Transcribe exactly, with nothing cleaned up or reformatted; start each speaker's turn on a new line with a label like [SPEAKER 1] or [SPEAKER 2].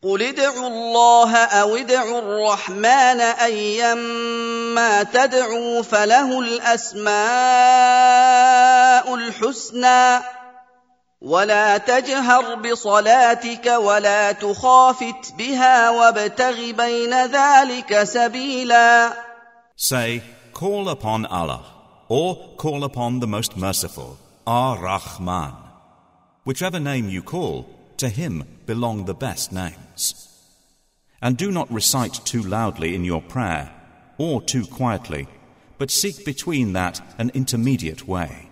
[SPEAKER 1] قل ادعوا الله أو ادعوا الرحمن أيما تدعوا فله الأسماء الحسنى ولا تجهر بصلاتك ولا تخافت بها وابتغ بين ذلك سبيلا.
[SPEAKER 2] Say, call upon Allah, or call upon the Most Merciful, Ar-Rahman. Whichever name you call, to him belong the best names. And do not recite too loudly in your prayer, or too quietly, but seek between that an intermediate way.